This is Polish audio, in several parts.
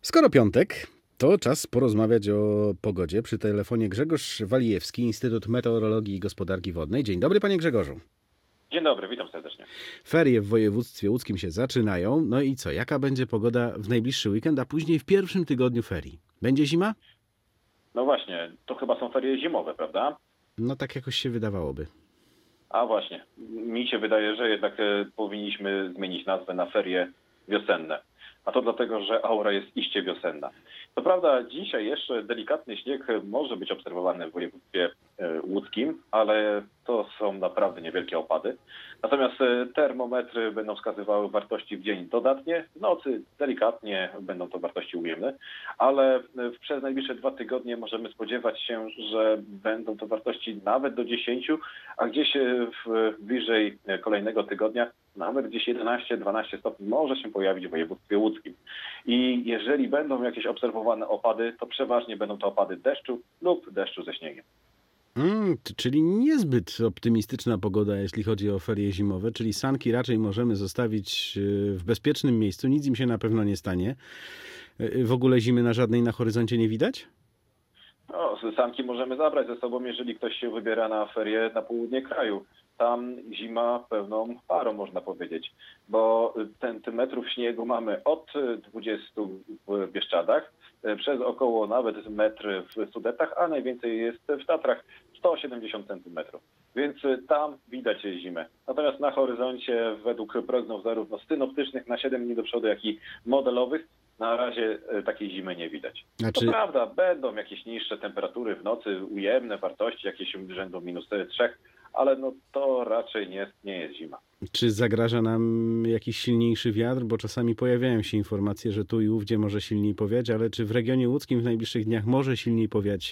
Skoro piątek, to czas porozmawiać o pogodzie. Przy telefonie Grzegorz Walijewski, Instytut Meteorologii i Gospodarki Wodnej. Dzień dobry, panie Grzegorzu. Dzień dobry, witam serdecznie. Ferie w województwie łódzkim się zaczynają. No i co, jaka będzie pogoda w najbliższy weekend, a później w pierwszym tygodniu ferii? Będzie zima? No właśnie, to chyba są ferie zimowe, prawda? No tak jakoś się wydawałoby. A właśnie, mi się wydaje, że jednak powinniśmy zmienić nazwę na ferie wiosenne. A to dlatego, że aura jest iście wiosenna. Co prawda dzisiaj jeszcze delikatny śnieg może być obserwowany w województwie łódzkim, ale to są naprawdę niewielkie opady. Natomiast termometry będą wskazywały wartości w dzień dodatnie, w nocy delikatnie będą to wartości ujemne, ale przez najbliższe 2 tygodnie możemy spodziewać się, że będą to wartości nawet do 10, a gdzieś bliżej kolejnego tygodnia nawet gdzieś 11-12 stopni może się pojawić w województwie łódzkim. I jeżeli będą jakieś obserwowane opady, to przeważnie będą to opady deszczu lub deszczu ze śniegiem. Czyli niezbyt optymistyczna pogoda, jeśli chodzi o ferie zimowe, czyli sanki raczej możemy zostawić w bezpiecznym miejscu, nic im się na pewno nie stanie. W ogóle zimy na żadnej na horyzoncie nie widać? No, sanki możemy zabrać ze sobą, jeżeli ktoś się wybiera na ferie na południe kraju. Tam zima pełną parą, można powiedzieć, bo centymetrów śniegu mamy od 20 w Bieszczadach, przez około nawet metr w Sudetach, a najwięcej jest w Tatrach, 170 centymetrów. Więc tam widać zimę. Natomiast na horyzoncie według prognoz zarówno synoptycznych na 7 dni do przodu, jak i modelowych na razie takiej zimy nie widać. To prawda, będą jakieś niższe temperatury w nocy, ujemne wartości, jakieś rzędu -3, ale no to raczej nie jest zima. Czy zagraża nam jakiś silniejszy wiatr? Bo czasami pojawiają się informacje, że tu i ówdzie może silniej powiać, ale czy w regionie łódzkim w najbliższych dniach może silniej powiać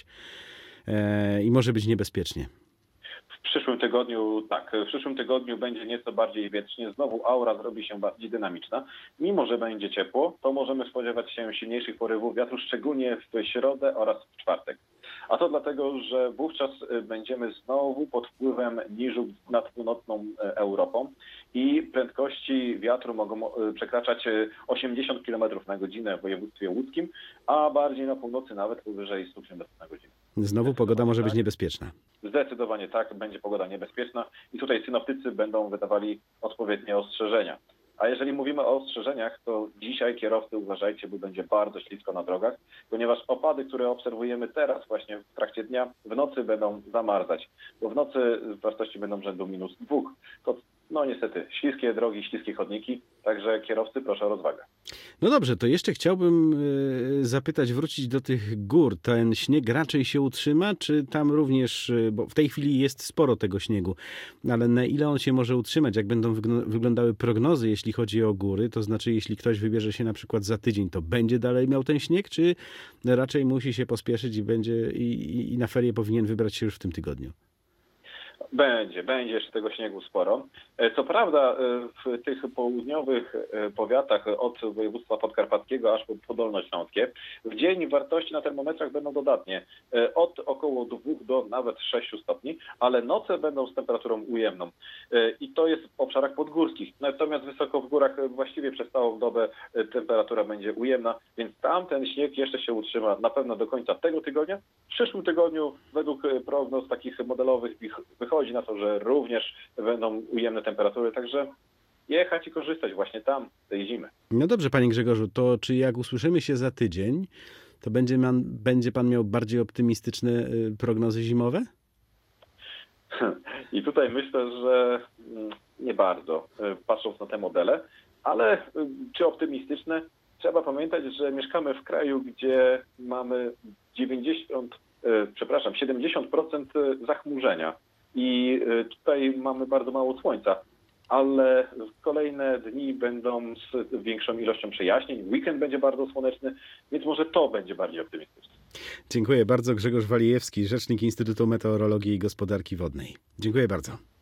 i może być niebezpiecznie? W przyszłym tygodniu, tak, w przyszłym tygodniu będzie nieco bardziej wietrznie. Znowu aura zrobi się bardziej dynamiczna. Mimo że będzie ciepło, to możemy spodziewać się silniejszych porywów wiatru, szczególnie w środę oraz w czwartek. A to dlatego, że wówczas będziemy znowu pod wpływem niżu nad północną Europą i prędkości wiatru mogą przekraczać 80 km na godzinę w województwie łódzkim, a bardziej na północy nawet powyżej 100 km na godzinę. Znowu pogoda może być niebezpieczna. Zdecydowanie tak, będzie pogoda niebezpieczna i tutaj synoptycy będą wydawali odpowiednie ostrzeżenia. A jeżeli mówimy o ostrzeżeniach, to dzisiaj kierowcy uważajcie, bo będzie bardzo ślisko na drogach, ponieważ opady, które obserwujemy teraz właśnie w trakcie dnia, w nocy będą zamarzać, bo w nocy wartości będą rzędu -2. To no niestety śliskie drogi, śliskie chodniki, także kierowcy proszę o rozwagę. No dobrze, to jeszcze chciałbym zapytać, wrócić do tych gór. Ten śnieg raczej się utrzyma, czy tam również, bo w tej chwili jest sporo tego śniegu, ale na ile on się może utrzymać, jak będą wyglądały prognozy, jeśli chodzi o góry, to znaczy jeśli ktoś wybierze się na przykład za tydzień, to będzie dalej miał ten śnieg, czy raczej musi się pospieszyć i będzie i na ferie powinien wybrać się już w tym tygodniu? Będzie jeszcze tego śniegu sporo. Co prawda w tych południowych powiatach od województwa podkarpackiego aż po Dolnośląskie w dzień wartości na termometrach będą dodatnie od około 2 do nawet 6 stopni, ale noce będą z temperaturą ujemną. I to jest w obszarach podgórskich. Natomiast wysoko w górach właściwie przez całą dobę temperatura będzie ujemna, więc tam ten śnieg jeszcze się utrzyma na pewno do końca tego tygodnia. W przyszłym tygodniu według prognoz takich modelowych wychodzi na to, że również będą ujemne temperatury, także jechać i korzystać właśnie tam z tej zimy. No dobrze, panie Grzegorzu, to czy jak usłyszymy się za tydzień, to będzie pan miał bardziej optymistyczne prognozy zimowe? I tutaj myślę, że nie bardzo, patrząc na te modele, ale czy optymistyczne? Trzeba pamiętać, że mieszkamy w kraju, gdzie mamy 70% zachmurzenia. I tutaj mamy bardzo mało słońca, ale kolejne dni będą z większą ilością przejaśnień. Weekend będzie bardzo słoneczny, więc może to będzie bardziej optymistyczne. Dziękuję bardzo. Grzegorz Walijewski, rzecznik Instytutu Meteorologii i Gospodarki Wodnej. Dziękuję bardzo.